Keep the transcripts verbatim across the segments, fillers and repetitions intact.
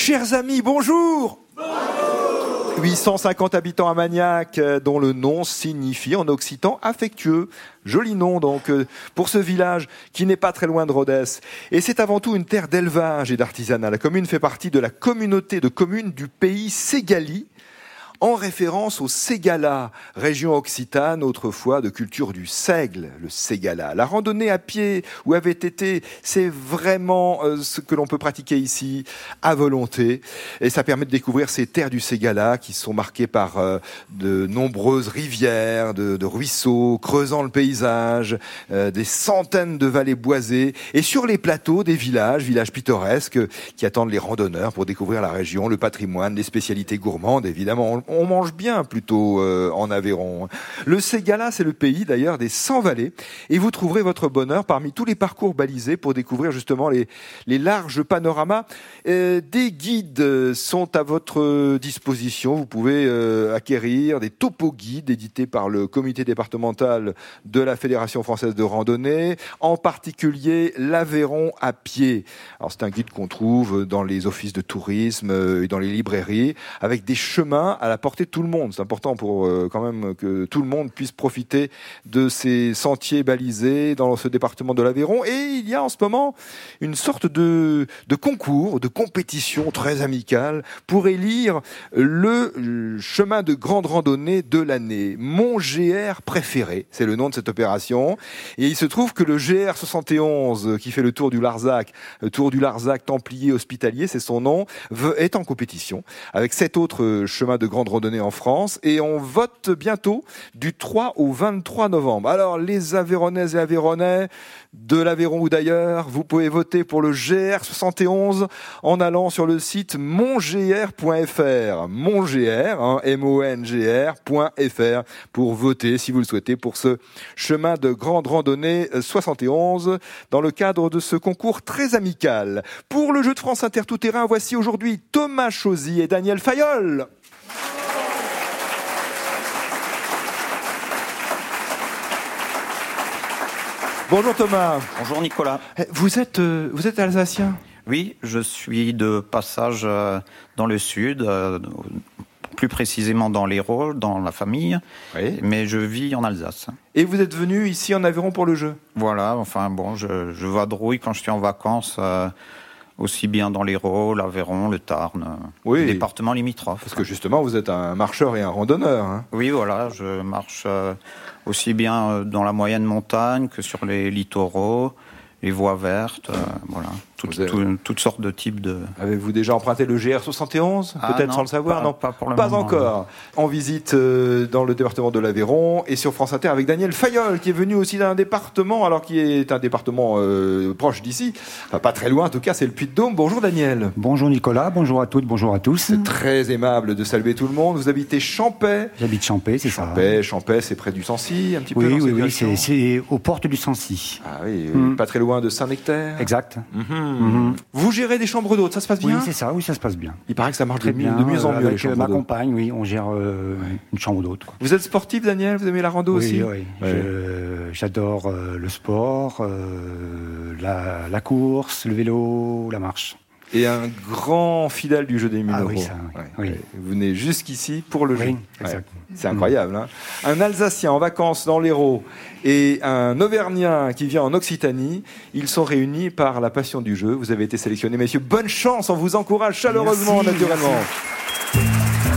Chers amis, bonjour. Bonjour. huit cent cinquante habitants à Magnac, dont le nom signifie en occitan affectueux. Joli nom donc pour ce village qui n'est pas très loin de Rodez. Et c'est avant tout une terre d'élevage et d'artisanat. La commune fait partie de la communauté de communes du pays Ségalie, en référence au Ségala, région occitane autrefois de culture du seigle, le Ségala. La randonnée à pied ou à V T T, c'est vraiment euh, ce que l'on peut pratiquer ici à volonté. Et ça permet de découvrir ces terres du Ségala qui sont marquées par euh, de nombreuses rivières, de, de ruisseaux, creusant le paysage, euh, des centaines de vallées boisées. Et sur les plateaux, des villages, villages pittoresques qui attendent les randonneurs pour découvrir la région, le patrimoine, les spécialités gourmandes, évidemment. On mange bien plutôt euh, en Aveyron. Le Ségala, c'est le pays d'ailleurs des cent vallées et vous trouverez votre bonheur parmi tous les parcours balisés pour découvrir justement les, les larges panoramas. Euh, des guides sont à votre disposition. Vous pouvez euh, acquérir des topo-guides édités par le comité départemental de la Fédération française de randonnée, en particulier l'Aveyron à pied. Alors c'est un guide qu'on trouve dans les offices de tourisme et dans les librairies avec des chemins à la portée de tout le monde. C'est important pour euh, quand même que tout le monde puisse profiter de ces sentiers balisés dans ce département de l'Aveyron. Et il y a en ce moment une sorte de, de concours, de compétition très amicale pour élire le chemin de grande randonnée de l'année. Mon G R préféré, c'est le nom de cette opération. Et il se trouve que le G R soixante et onze qui fait le tour du Larzac, le tour du Larzac Templier Hospitalier, c'est son nom, est en compétition avec sept autres chemins de grande randonnée en France et on vote bientôt du trois au vingt-trois novembre. Alors les Aveyronnaises et Aveyronnais de l'Aveyron ou d'ailleurs, vous pouvez voter pour le G R soixante et onze en allant sur le site mon g r point f r, mon G R, hein, M O N G R point F R pour voter si vous le souhaitez pour ce chemin de grande randonnée soixante et onze dans le cadre de ce concours très amical. Pour le jeu de France Inter Tout Terrain, voici aujourd'hui Thomas Chauzy et Daniel Fayolle. Bonjour Thomas. Bonjour Nicolas. Vous êtes, euh, vous êtes alsacien ? Oui, je suis de passage euh, dans le sud, euh, plus précisément dans l'Hérault, dans la famille, oui. Mais je vis en Alsace. Et vous êtes venu ici en Aveyron pour le jeu ? Voilà, enfin bon, je, je vadrouille quand je suis en vacances, euh, aussi bien dans l'Hérault, l'Aveyron, le Tarn, oui. Les départements limitrophes. Parce que justement, vous êtes un marcheur et un randonneur. Hein. Oui, voilà, je marche euh, aussi bien dans la moyenne montagne que sur les littoraux, les voies vertes, euh, voilà, toutes, avez... tout, toutes sortes de types de... Avez-vous déjà emprunté le G R soixante et onze ? Ah, peut-être non, sans le savoir, pas, non Pas pour le Pas moment. encore. En visite euh, dans le département de l'Aveyron et sur France Inter avec Daniel Fayolle, qui est venu aussi d'un département, alors qui est un département euh, proche d'ici, enfin pas très loin en tout cas, c'est le Puy-de-Dôme. Bonjour Daniel. Bonjour Nicolas, bonjour à toutes, bonjour à tous. C'est très aimable de saluer tout le monde. Vous habitez Champais. J'habite Champais, c'est Champais, ça. Champais, c'est près du Sancy, un petit oui, peu. Oui, oui, oui, c'est, c'est aux portes du Sancy. Ah oui, mm. pas très loin de Saint-Nectaire. Exact. Mm-hmm. Mm-hmm. Vous gérez des chambres d'hôtes, ça se passe bien ? Oui, c'est ça, oui, ça se passe bien. Il paraît que ça marche très de, bien, de mieux en mieux, avec les chambres ma d'hôtes. compagne, oui, on gère euh, ouais. une chambre d'hôte. Quoi. Vous êtes sportif, Daniel ? Vous aimez la rando oui, aussi ? Oui, oui. Ouais. J'adore euh, le sport, euh, la, la course, le vélo, la marche. Et un grand fidèle du jeu des mille ah, euros. Oui, ça, oui. Ouais. oui. Vous venez jusqu'ici pour le jeu. Oui, exact. Ouais. C'est incroyable. Hein. Un Alsacien en vacances dans l'Hérault et un Auvergnat qui vient en Occitanie, ils sont réunis par la passion du jeu. Vous avez été sélectionnés, messieurs. Bonne chance, on vous encourage chaleureusement, merci, naturellement. Merci.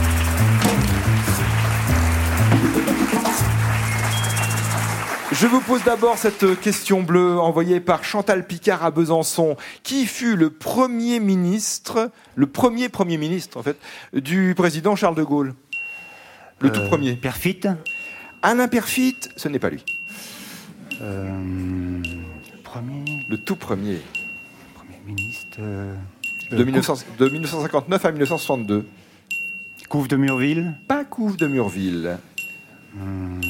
Je vous pose d'abord cette question bleue envoyée par Chantal Picard à Besançon. Qui fut le premier ministre, le premier premier ministre en fait, du président Charles de Gaulle ? Le euh, tout premier. Perfit ? Alain Perfit, ce n'est pas lui. Euh, premier. Le tout premier. Premier ministre. Euh, de, mille neuf cents, de mille neuf cent cinquante-neuf à mille neuf cent soixante-deux. Couve de Murville ? Pas Couve de Murville. Hum...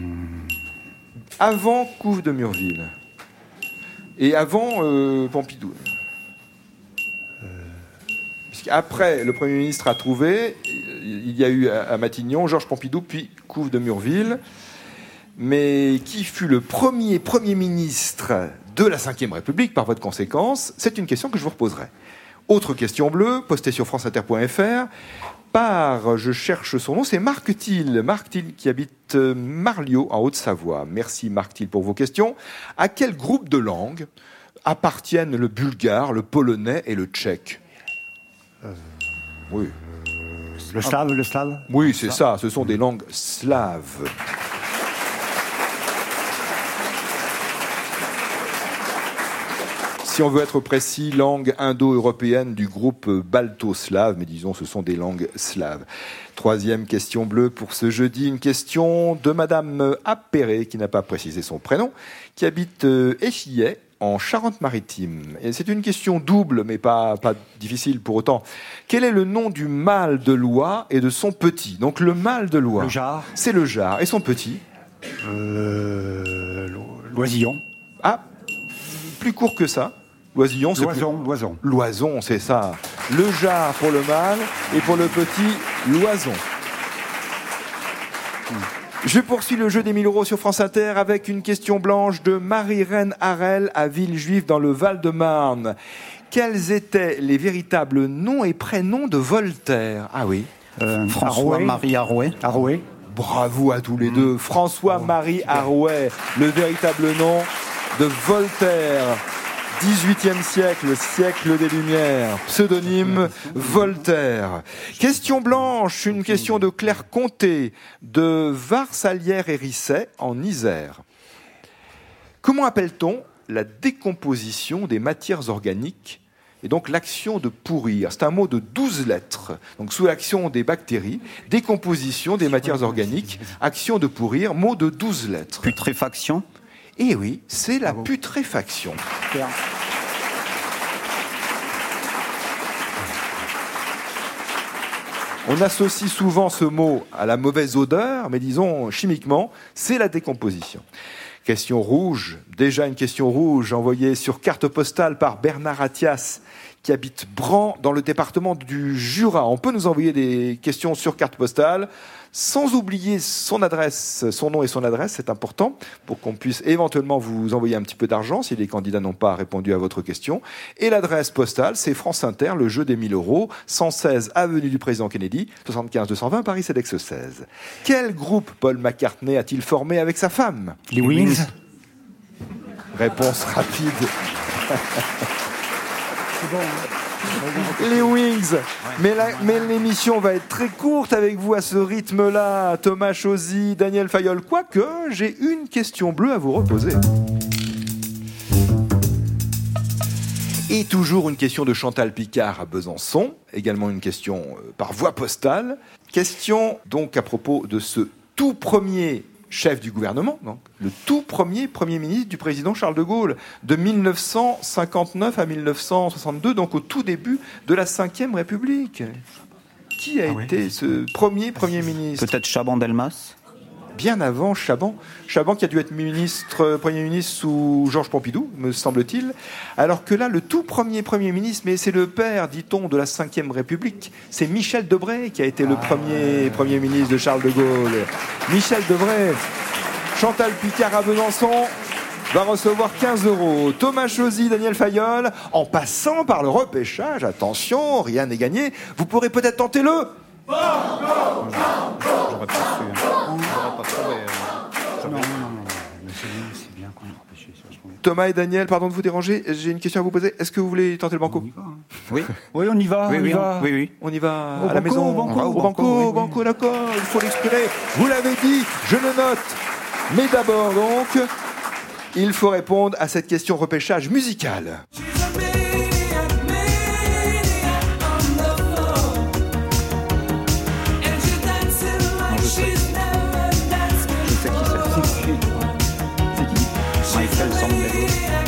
Avant Couve de Murville. Et avant euh, Pompidou. Euh... Puisqu'après, le Premier ministre a trouvé, il y a eu à Matignon Georges Pompidou, puis Couve de Murville. Mais qui fut le premier Premier ministre de la cinquième République, par voie de conséquence ? C'est une question que je vous reposerai. Autre question bleue, postée sur franceinter point f r. Par, je cherche son nom, c'est Marc Thiel. Marc Thiel qui habite Marliot, en Haute-Savoie. Merci Marc Thiel pour vos questions. À quel groupe de langues appartiennent le bulgare, le polonais et le tchèque? euh, Oui. Le slave, le slave. Oui, c'est ça. Ce sont des langues slaves. Si on veut être précis, langue indo-européenne du groupe balto-slave, mais disons ce sont des langues slaves. Troisième question bleue pour ce jeudi, une question de Madame Appéré, qui n'a pas précisé son prénom, qui habite Échillet, en Charente-Maritime. Et c'est une question double, mais pas, pas difficile pour autant. Quel est le nom du mâle de l'oie et de son petit? Donc le mâle de l'oie, Le jar. c'est le jar. Et son petit? Euh, l'oisillon. Ah, plus court que ça. L'oisillon, c'est L'oison, plus... l'oison. L'oison, c'est ça. Le jar pour le mâle et pour le petit, l'oison. Hmm. Je poursuis le jeu des mille euros sur France Inter avec une question blanche de Marie-Reine Harel à Villejuif dans le Val-de-Marne. Quels étaient les véritables noms et prénoms de Voltaire? Ah oui. Euh, François-Marie Arouet. Arouet. Bravo à tous les deux. François-Marie Arouet, le véritable nom de Voltaire. dix-huitième siècle, siècle des Lumières, pseudonyme Voltaire. Question blanche, une question de Claire Comté, de Vars-Salières-et-Risset, en Isère. Comment appelle-t-on la décomposition des matières organiques et donc l'action de pourrir? C'est un mot de douze lettres. Donc sous l'action des bactéries, décomposition des matières organiques, action de pourrir, mot de douze lettres. Putréfaction. Eh oui, c'est la putréfaction. On associe souvent ce mot à la mauvaise odeur, mais disons chimiquement, c'est la décomposition. Question rouge, déjà une question rouge envoyée sur carte postale par Bernard Attias, qui habite Bran dans le département du Jura. On peut nous envoyer des questions sur carte postale, sans oublier son adresse, son nom et son adresse, c'est important, pour qu'on puisse éventuellement vous envoyer un petit peu d'argent si les candidats n'ont pas répondu à votre question. Et l'adresse postale, c'est France Inter, le jeu des mille euros, cent seize avenue du Président Kennedy, soixante-quinze deux cent vingt, Paris Cedex seize. Quel groupe Paul McCartney a-t-il formé avec sa femme? Les Wings. Réponse rapide. C'est bon, hein. Les Wings. Mais, la, mais l'émission va être très courte avec vous à ce rythme-là. Thomas Chauzy, Daniel Fayol. Quoique, j'ai une question bleue à vous reposer. Et toujours une question de Chantal Picard à Besançon. Également une question par voie postale. Question donc à propos de ce tout premier chef du gouvernement, donc, le tout premier Premier ministre du président Charles de Gaulle, de mille neuf cent cinquante-neuf à mille neuf cent soixante-deux, donc au tout début de la cinquième République. Qui a ah été oui. ce premier Premier ministre? Peut-être Chaban-Delmas? Bien avant Chaban. Chaban qui a dû être ministre, Premier ministre sous Georges Pompidou, me semble-t-il. Alors que là, le tout premier Premier ministre, mais c'est le père, dit-on, de la cinquième République, c'est Michel Debré qui a été le premier Premier ministre de Charles de Gaulle. Michel Debré. Chantal Picard à Besançon va recevoir quinze euros. Thomas Chauzy, Daniel Fayol, en passant par le repêchage, attention, rien n'est gagné, vous pourrez peut-être tenter le... J'aurais pas su. J'aurais pas trouvé. Non, non, non. Mais c'est bien qu'on ait repêché. Thomas et Daniel, pardon de vous déranger, j'ai une question à vous poser. Est-ce que vous voulez tenter le banco? On y va. Hein. Oui. Oui, on y va. Oui, on oui, y va. Oui, oui. On y va au à la banco, maison. Au banco, au banco, banco, au oui, banco, oui. d'accord. Il faut l'exprimer. Vous l'avez dit, je le note. Mais d'abord, donc, il faut répondre à cette question repêchage musical. Michael Sambello.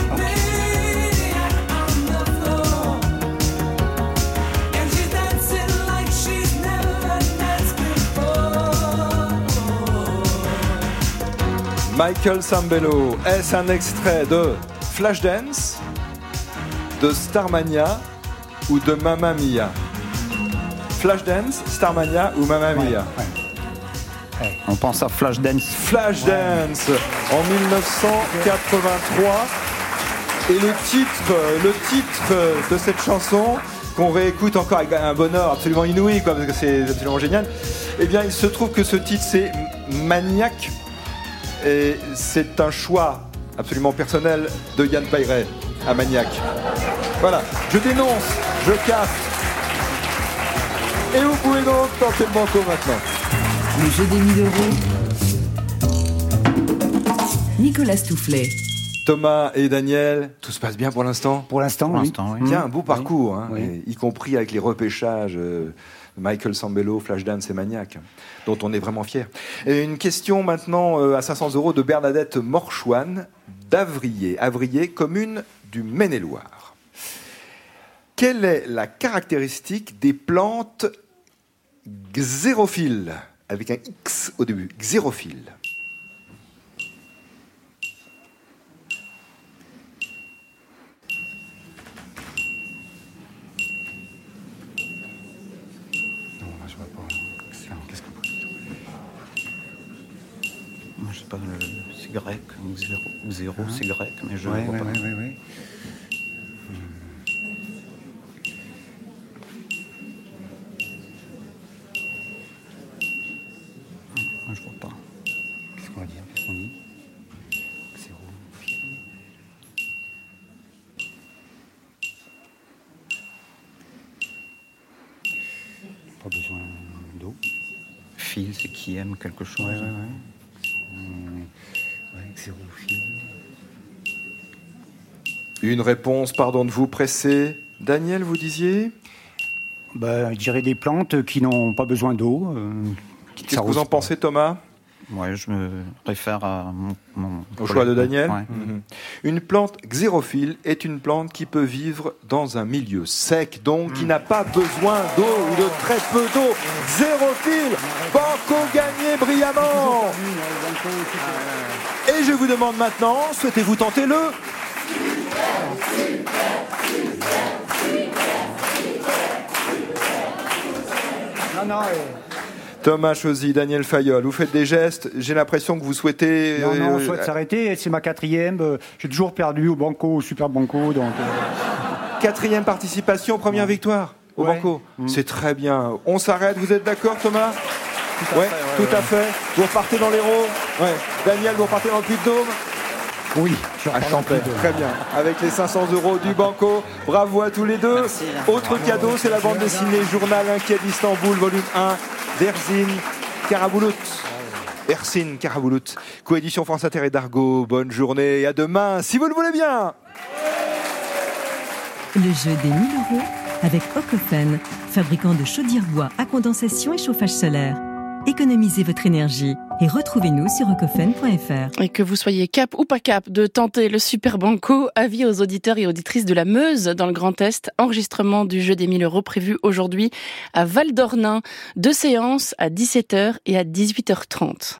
Michael Sambello, est-ce un extrait de Flashdance, de Starmania ou de Mamma Mia? Flashdance, Starmania ou Mamma Mia? Ouais, ouais. On pense à Flashdance. Flashdance en mille neuf cent quatre-vingt-trois. Et le titre, le titre de cette chanson, qu'on réécoute encore avec un bonheur absolument inouï, quoi, parce que c'est absolument génial. Eh bien, il se trouve que ce titre, c'est Maniac, et c'est un choix absolument personnel de Yann Payret à Maniac. Voilà, je dénonce, je casse. Et vous pouvez donc tenter le banco maintenant. Le jeu des mille euros. Nicolas Stoufflet. Thomas et Daniel, tout se passe bien pour l'instant ? Pour l'instant, Pour oui. l'instant, oui. Tiens, un beau parcours, hein, Oui. et, y compris avec les repêchages euh, Michael Sambello, Flashdance et Maniac, dont on est vraiment fiers. Et une question maintenant euh, à cinq cents euros de Bernadette Morchouane d'Avrier. Avrier, commune du Maine-et-Loire. Quelle est la caractéristique des plantes xérophiles, avec un X au début, xérophiles? Je sais pas, le- c'est grec, zéro, zéro Hein c'est grec, mais je Ouais, vois ouais, pas. ouais, ouais, ouais. Je vois pas. Qu'est-ce qu'on va dire? Qu'est-ce qu'on dit? Zéro. Pas besoin d'eau. Fil, c'est qui aime quelque chose. Ouais, ouais, ouais. Hum, ouais, xérophile. Une réponse, pardon de vous presser. Daniel, vous disiez ? Bah, je dirais des plantes qui n'ont pas besoin d'eau. euh, qui Qu'est-ce que vous en s'arrosent pas. pensez, Thomas ? Ouais, je me réfère à mon, mon Au choix de Daniel. Ouais. Mhm. Une plante xérophile est une plante qui peut vivre dans un milieu sec, donc qui n'a pas besoin d'eau ou de très peu d'eau. Xérophile, banco gagné brillamment. Et je vous demande maintenant, souhaitez-vous tenter le Non, non, euh, Thomas Chauzy, Daniel Fayolle, vous faites des gestes, j'ai l'impression que vous souhaitez... non, non, on euh, souhaite s'arrêter. C'est ma quatrième. euh, J'ai toujours perdu au banco, au super banco. Donc, euh, Quatrième participation, première victoire au Ouais. banco. Mm. C'est très bien. On s'arrête, vous êtes d'accord, Thomas? Ouais, tout à fait. Vous repartez dans l'Hérault. Ouais. Daniel, vous repartez dans le Puy-de-Dôme. oui, je À repars Champais. plus de- Très bien. Avec les cinq cents euros du banco. Bravo à tous les deux. Autre cadeau, c'est la bande dessinée Journal inquiet d'Istanbul, volume un, d'Erzine Karaboulout. Ersin Karaboulout. Coédition France Inter et d'Argo. Bonne journée et à demain, si vous le voulez bien. Le jeu des mille euros avec Ocofen, fabricant de chaudières bois à condensation et chauffage solaire. Économisez votre énergie et retrouvez-nous sur ocofen point f r. Et que vous soyez cap ou pas cap de tenter le Super Banco, avis aux auditeurs et auditrices de la Meuse dans le Grand Est. Enregistrement du jeu des mille euros prévu aujourd'hui à Val d'Ornain. Deux séances à dix-sept heures et à dix-huit heures trente.